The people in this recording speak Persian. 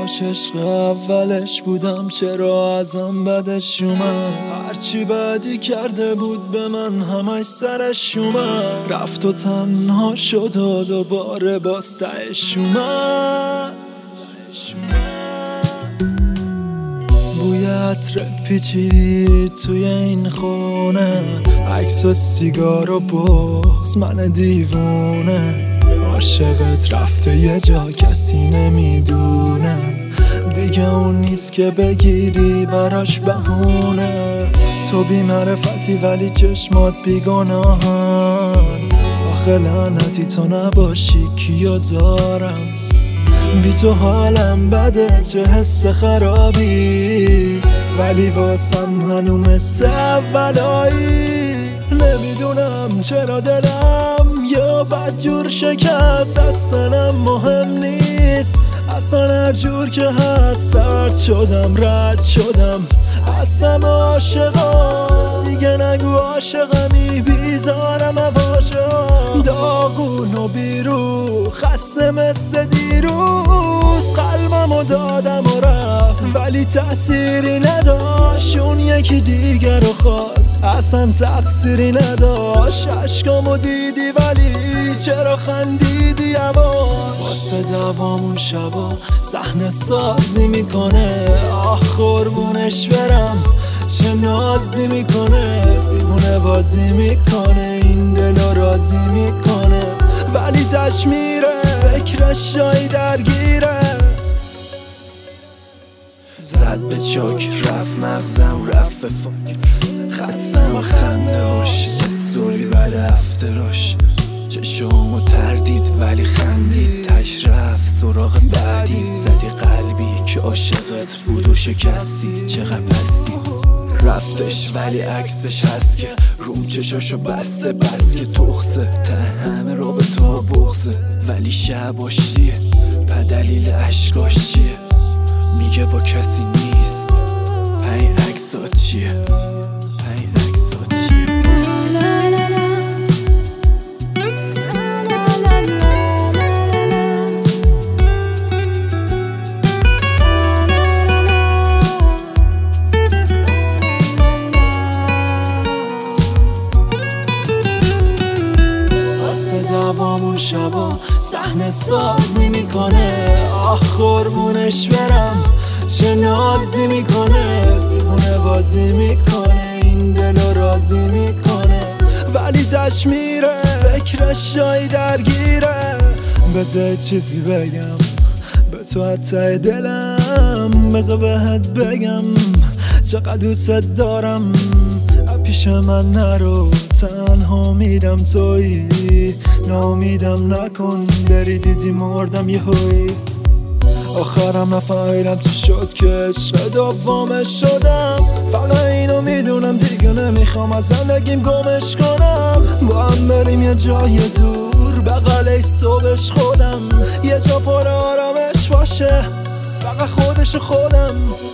کاش عشق اولش بودم، چرا ازم بدش اومد. هرچی بدی کرده بود به من همش سرش اومد. رفت و تنها شد و دوباره باز تهش اومد. بوی عطرت پیچید توی این خونه، عکس و سیگار و بغض من دیوونه. عاشقت رفته یه جا کسی نمیدونه، دیگه اون نیست که بگیری براش بهونه. تو بی معرفتی ولی چشمات بیگناهن، آخه لعنتی تو نباشی کیو دارم. بی تو حالم بده چه حس خرابی، ولی واسم هنو مثل اولایی. نمیدونم چرا دلم یا بدجور شکست، اصلا مهم نیست. اصلا هر جور که هست سرد شدم رد شدم، اصلا عاشقم دیگه نگو عاشقمی، بیزارم عواشقم. داغون و بیرو خسته مثل دیروز، قلبمو دادم و رفت ولی تأثیری نداشت. اون یکی دیگر رو خواست اصلا تقصیری نداشت. عشقامو دیدی ولی چرا خندیدی یواش. واسه دوامون شبا صحنه سازی میکنه، آخ قربونش برم چه نازی میکنه. دیوونه بازی میکنه این دلو راضی میکنه، ولی تش میره فکرش جایی درگیره. زد به چاک رفت مغزم رفت به فاک، خستم و خنده هاش استوری بعد افتراش. چشمو تردید ولی خندید، تش رفت سراغ بعدی. زدی قلبی که عاشقت بود و شکستی، چقدر پستی. رفتش ولی عکسش هست که روم چشاشو بسته، بس که تخصه ته همه رو به تو بغزه. ولی شباش چیه بدلیل عشقاش چیه، میگه با کسی نیست. پای عکسات چیه پای عکسات چیه. دوامون شبا صحنه سازی میکنه، آخ قربونش برم چه نازی میکنه. دیوونه بازی میکنه این دلو راضی میکنه، ولی تش میره فکرش جایی درگیره. بذار چیزی بگم به تو حتی دلم، بذار بهت بگم چقدر دوست دارم. پیش من نرو تنها میدم تویی، نامیدم نکن بری دیدی مردم یه هوی. آخرم نفهمیدم چی شد که عشق دوامش شدم. فقط اینو میدونم دیگه نمیخوام از زندگیم گمش کنم. با هم بریم یه جای دور بغل صبحش خودم، یه جا پر آرامش باشه فقط خودش و خودم.